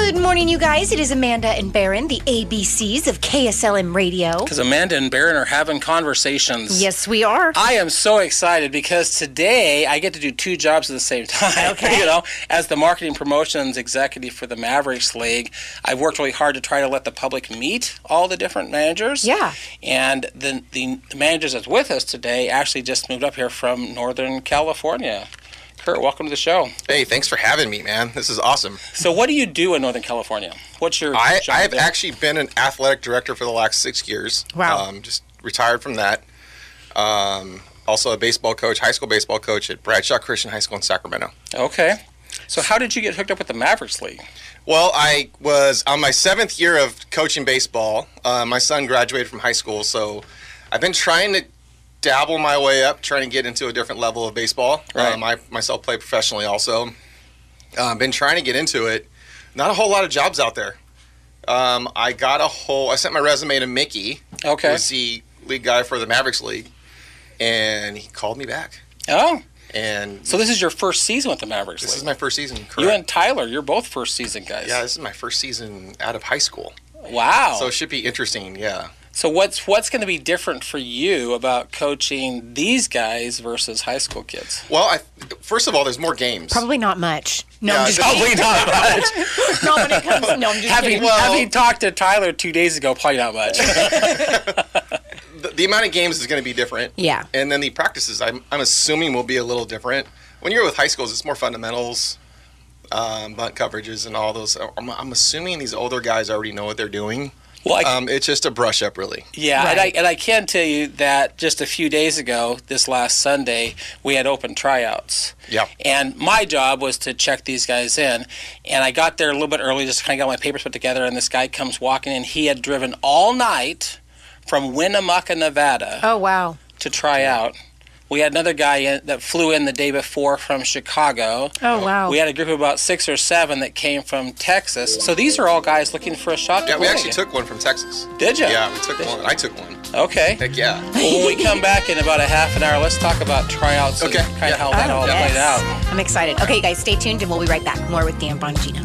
Good morning, you guys. It is Amanda and Barron, the ABCs of KSLM Radio. Because Amanda and Barron are having conversations. Yes, we are. I am so excited because today I get to do two jobs at the same time. Okay. You know, as the marketing promotions executive for the Mavericks League, I've worked really hard to try to let the public meet all the different managers. Yeah. And the managers that's with us today actually just moved up here from Northern California. Kurt, welcome to the show. Hey, thanks for having me, man. This is awesome. So what do you do in Northern California? What's your job I've there? actually been an athletic director for the last 6 years. Wow. Just retired from that. Also a baseball coach, high school baseball coach at Bradshaw Christian High School in Sacramento. Okay. So how did you get hooked up with the Mavericks League? Well, I was on my 7th year of coaching baseball. My son graduated from high school, so I've been trying to dabble my way up, trying to get into a different level of baseball. Right. I myself play professionally also. Been trying to get into it. Not a whole lot of jobs out there. I sent my resume to Mickey, Okay. who's the league guy for the Mavericks League, and he called me back. Oh. And So this is your first season with the Mavericks this League. is my first season. Correct. You and Tyler, you're both first season guys. Yeah, this is my first season out of high school. Wow. So it should be interesting, yeah. So what's going to be different for you about coaching these guys versus high school kids? Well, first of all, there's more games. Probably not much. No, Yeah, I'm just Probably kidding. not much. No, when it comes, no, I'm just kidding. Having talked to Tyler 2 days ago, probably not much. The amount of games is going to be different. Yeah. And then the practices, I'm assuming, will be a little different. When you're with high schools, it's more fundamentals, bunt coverages, and all those. I'm assuming these older guys already know what they're doing. Well, It's just a brush up, really. yeah, Right. and I can tell you that just a few days ago, this last Sunday, we had open tryouts. Yeah. And my job was to check these guys in. And I got there a little bit early, just kind of got my papers put together, and this guy comes walking in. He had driven all night from Winnemucca, Nevada, Oh, wow. to try out. We had another guy that flew in the day before from Chicago. Oh, wow. We had a group of about 6 or 7 that came from Texas. So these are all guys looking for a shot to Yeah, we win actually again. took one from Texas. Did you? Yeah, we took one. I took one. Okay. Heck yeah. Well, when we come back in about a half an hour, let's talk about tryouts and Okay, kind yeah. of how that all yes. played out. I'm excited. Okay, guys, stay tuned, and we'll be right back. More with Dan Bongino.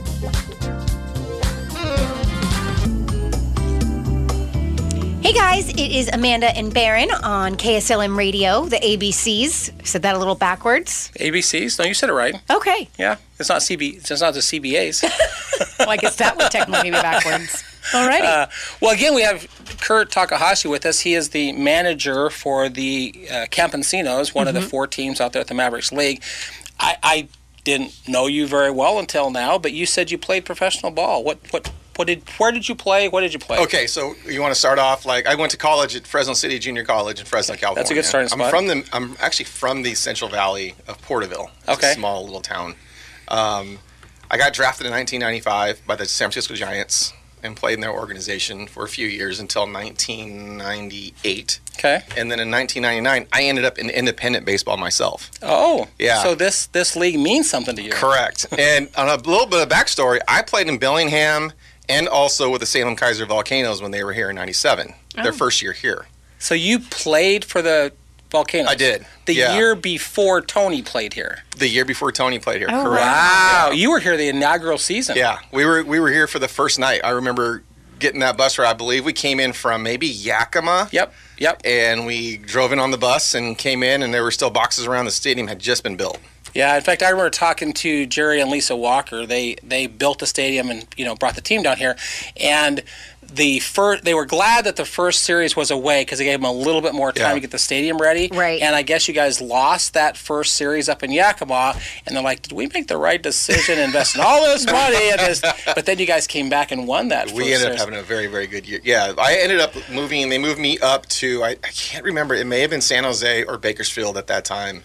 Hey guys, it is Amanda and Barron on KSLM Radio, the ABCs. Said that a little backwards. ABCs? No, you said it right. Okay. Yeah. It's not it's not the CBAs. Well, I guess that would technically be backwards. Alrighty. Well, again, we have Kurt Takahashi with us. He is the manager for the Campesinos, one of the 4 teams out there at the Mavericks League. I didn't know you very well until now, but you said you played professional ball. Where did you play? What did you play? Okay, so you want to start off like I went to college at Fresno City Junior College in Fresno, California. That's a good starting spot. I'm actually from the Central Valley of Porterville. It's Okay. a small little town. I got drafted in 1995 by the San Francisco Giants and played in their organization for a few years until 1998. Okay. And then in 1999, I ended up in independent baseball myself. Oh. Yeah. So this league means something to you. Correct. And on a little bit of backstory, I played in Bellingham and also with the Salem Kaiser Volcanoes when they were here in 97, their first year here. So you played for the Volcanoes? I did. The yeah. year before Tony played here. The year before Tony played here. Oh, Correct. Wow. You were here the inaugural season. Yeah, we were here for the first night. I remember getting that bus ride. I believe we came in from maybe Yakima. Yep. And we drove in on the bus and came in, and there were still boxes around. The stadium had just been built. Yeah, in fact, I remember talking to Jerry and Lisa Walker. They built the stadium and brought the team down here, and they were glad that the first series was away because it gave them a little bit more time to get the stadium ready. Right. And I guess you guys lost that first series up in Yakima, and they're like, "Did we make the right decision investing all this money in this?" But then you guys came back and won that. We ended up having a very, very good year. Yeah, I ended up moving. They moved me up to I can't remember. It may have been San Jose or Bakersfield at that time.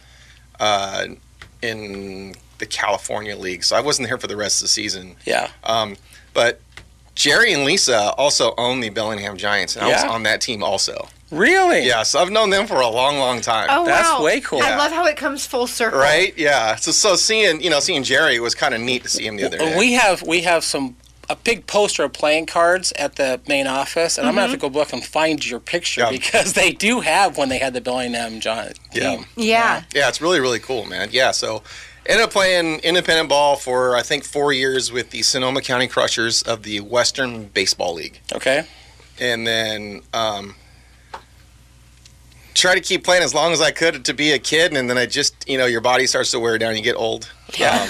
In the California League, so I wasn't here for the rest of the season. Yeah. But Jerry and Lisa also own the Bellingham Giants, and I was on that team also. Really? Yeah, so I've known them for a long, long time. Oh, That's wow. way cool. I Yeah. love how it comes full circle. Right? Yeah. So seeing Jerry was kind of neat to see him the other day. We have a big poster of playing cards at the main office, and I'm gonna have to go look and find your picture because they do have when they had the Bellingham Giant team. Yeah. Yeah, it's really, really cool, man. Yeah, so Ended up playing independent ball for, I think, 4 years with the Sonoma County Crushers of the Western Baseball League. Okay. And then try to keep playing as long as I could to be a kid, and then I just, your body starts to wear down. You get old. Yeah.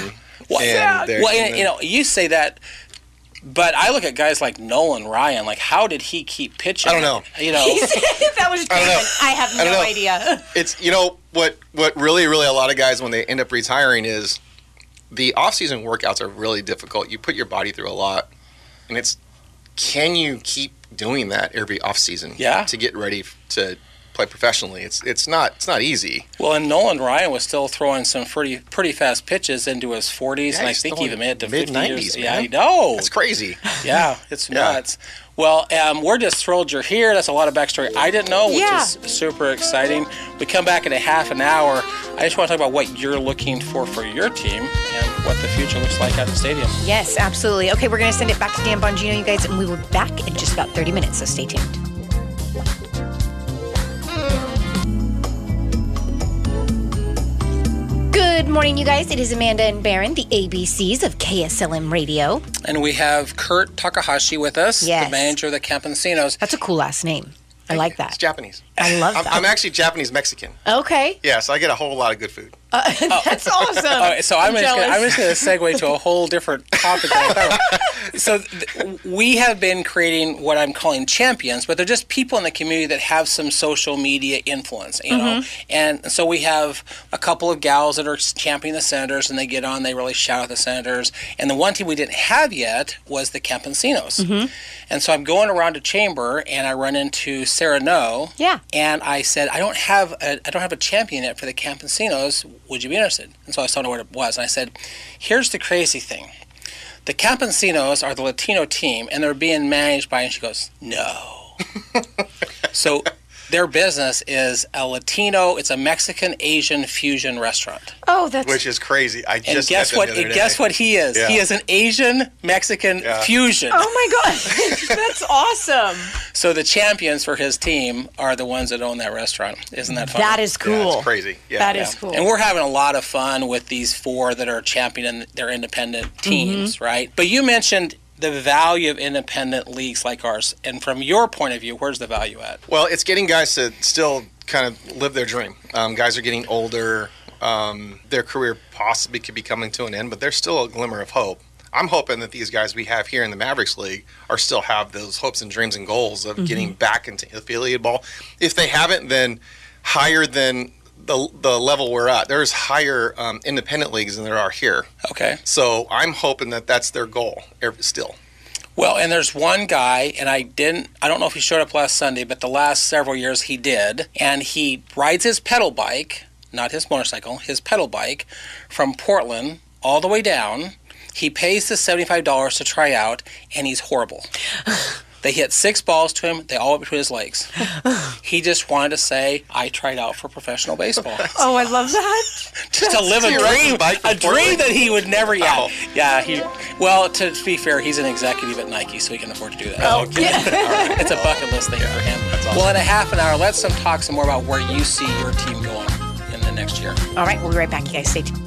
You say that, but I look at guys like Nolan Ryan. Like, how did he keep pitching? I don't know. That was I have no idea. It's what really a lot of guys when they end up retiring is the off-season workouts are really difficult. You put your body through a lot, and it's can you keep doing that every off-season to get ready to play professionally? It's not easy. Well, and Nolan Ryan was still throwing some pretty fast pitches into his 40s, and I think even made it to mid-90s. Yeah, I know. That's crazy. Yeah, it's nuts. Well, we're just thrilled you're here. That's a lot of backstory I didn't know, which is super exciting. We come back in a half an hour. I just want to talk about what you're looking for your team and what the future looks like at the stadium. Yes, absolutely. Okay, we're going to send it back to Dan Bongino, you guys, and we will be back in just about 30 minutes, so stay tuned. Good morning, you guys. It is Amanda and Barron, the ABCs of KSLM Radio. And we have Kurt Takahashi with us, the manager of the Campesinos. That's a cool last name. I like that. It's Japanese. I love that. I'm actually Japanese-Mexican. Okay. Yeah, so I get a whole lot of good food. That's awesome. So I'm just going to segue to a whole different topic. So we have been creating what I'm calling champions, but they're just people in the community that have some social media influence, you know. And so we have a couple of gals that are championing the Senators, and they get on, they really shout at the Senators. And the one team we didn't have yet was the Campesinos. And so I'm going around a chamber, and I run into Sarah No. Yeah. And I said, I don't have a champion yet for the Campesinos. Would you be interested? And so I was telling her what it was. And I said, here's the crazy thing. The Campesinos are the Latino team, and they're being managed by, and she goes, no. So their business is a Latino, it's a Mexican-Asian fusion restaurant. Oh, that's... Which is crazy. I just guess what he is? Yeah. He is an Asian-Mexican fusion. Oh, my God. That's awesome. So the champions for his team are the ones that own that restaurant. Isn't that fun? That is cool. Yeah, it's crazy. Yeah. That is cool. And we're having a lot of fun with these four that are championing their independent teams, right? But you mentioned the value of independent leagues like ours. And from your point of view, where's the value at? Well, it's getting guys to still kind of live their dream. Guys are getting older. Their career possibly could be coming to an end, but there's still a glimmer of hope. I'm hoping that these guys we have here in the Mavericks League are still have those hopes and dreams and goals of getting back into affiliated ball. If they haven't, then higher than the level we're at. There's higher independent leagues than there are here. Okay. So I'm hoping that that's their goal still. Well, and there's one guy, and I don't know if he showed up last Sunday, but the last several years he did, and he rides his pedal bike, not his motorcycle, his pedal bike, from Portland all the way down. He pays the $75 to try out, and he's horrible. They hit 6 balls to him. They all went between his legs. He just wanted to say, I tried out for professional baseball. Oh, I love that. Just to live a dream that he would never, Wow. Well, to be fair, he's an executive at Nike, so he can afford to do that. Oh, okay. All right. It's a bucket list thing for him. Awesome. Well, in a half an hour, let's talk some more about where you see your team going in the next year. All right, we'll be right back, you guys. Stay tuned.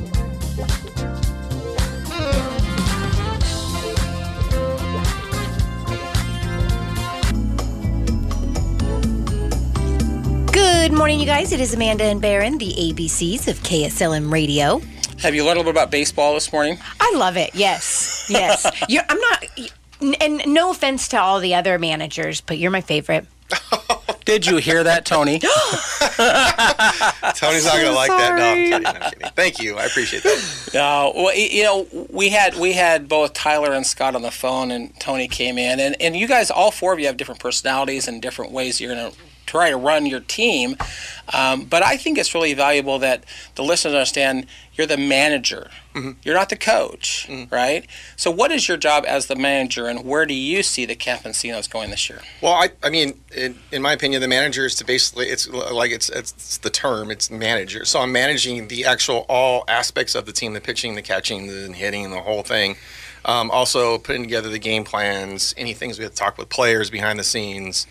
Good morning, you guys. It is Amanda and Barron, the ABCs of KSLM Radio. Have you learned a little bit about baseball this morning? I love it. Yes. I'm not, and no offense to all the other managers, but you're my favorite. Did you hear that, Tony? Tony's not going to like that. No, I'm kidding. Thank you. I appreciate that. No, well, we had both Tyler and Scott on the phone, and Tony came in, and you guys, all four of you, have different personalities and different ways you're going to try to run your team. But I think it's really valuable that the listeners understand you're the manager. You're not the coach, right? So what is your job as the manager, and where do you see the Campesinos going this year? Well, I mean, in my opinion, the manager is to basically, it's the term, it's manager. So I'm managing the actual all aspects of the team, the pitching, the catching, the hitting, the whole thing. Also putting together the game plans, any things we have to talk with players behind the scenes.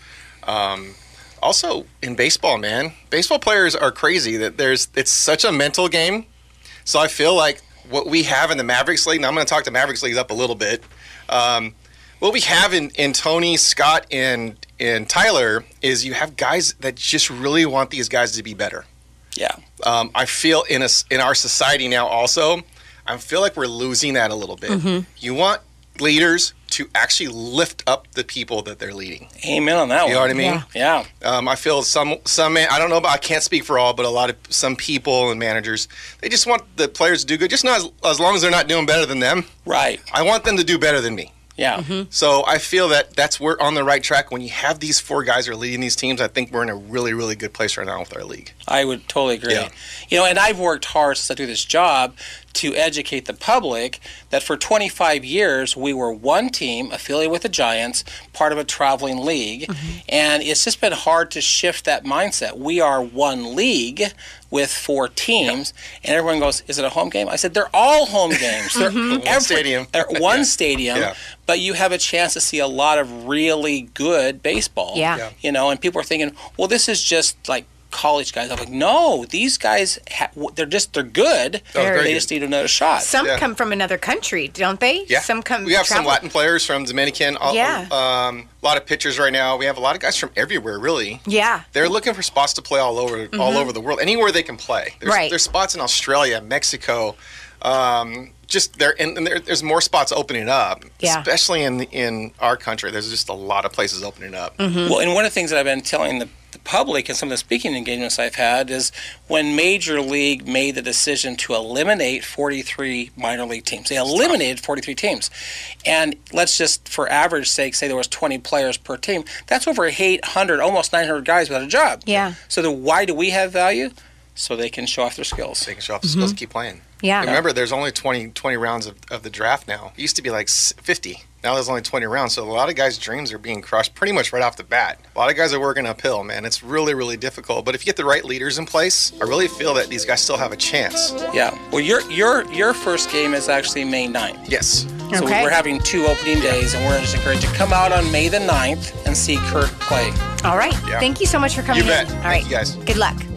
Also in baseball, man, baseball players are crazy. It's such a mental game. So I feel like what we have in the Mavericks League, and I'm going to talk the Mavericks League up a little bit. What we have in Tony, Scott, and Tyler is you have guys that just really want these guys to be better. Yeah. I feel in our society now also, I feel like we're losing that a little bit. Mm-hmm. You want leaders to actually lift up the people that they're leading. Amen on that one. You know what I mean? Yeah. I feel some I don't know, but I can't speak for all, but some people and managers, they just want the players to do good, just not as long as they're not doing better than them. Right. I want them to do better than me. Yeah. Mm-hmm. So I feel that we're on the right track. When you have these 4 guys that are leading these teams, I think we're in a really, really good place right now with our league. I would totally agree. Yeah. You know, and I've worked hard since I do this job to educate the public that for 25 years we were one team affiliated with the Giants, part of a traveling league, Mm-hmm. and it's just been hard to shift that mindset. We are one league with 4 teams, and everyone goes, "Is it a home game?" I said, "They're all home games. They're One stadium. They're one Yeah. stadium, Yeah. but you have a chance to see a lot of really good baseball." Yeah. Yeah. You know, and people are thinking, "Well, this is just like college guys." I'm like, no, these guys they're good. Oh, very They good. just need another shot. Some Yeah. come from another country, don't they? Yeah. Some come. We have some travel. Latin players from Dominican. Yeah. A lot of pitchers right now. We have a lot of guys from everywhere, really. Yeah. They're looking for spots to play all over the world, anywhere they can play. Right. There's spots in Australia, Mexico. Just there, and there's more spots opening up. Yeah. Especially in our country, there's just a lot of places opening up. Well, and one of the things that I've been telling the public and some of the speaking engagements I've had is when Major League made the decision to eliminate 43 minor league teams. They eliminated 43 teams. And let's just, for average sake, say there was 20 players per team. That's over 800, almost 900 guys without a job. Yeah. So why do we have value? So they can show off their skills. They can show off the skills, keep playing. Yeah. Remember, there's only 20 rounds of the draft now. It used to be like 50. Now there's only 20 rounds. So a lot of guys' dreams are being crushed pretty much right off the bat. A lot of guys are working uphill, man. It's really, really difficult. But if you get the right leaders in place, I really feel that these guys still have a chance. Yeah. Well, your first game is actually May 9th. Yes. So Okay. we're having 2 opening days, and we're just encouraged to come out on May the 9th and see Kurt play. All right. Yeah. Thank you so much for coming You bet. in. All Thank right. you, guys. Good luck.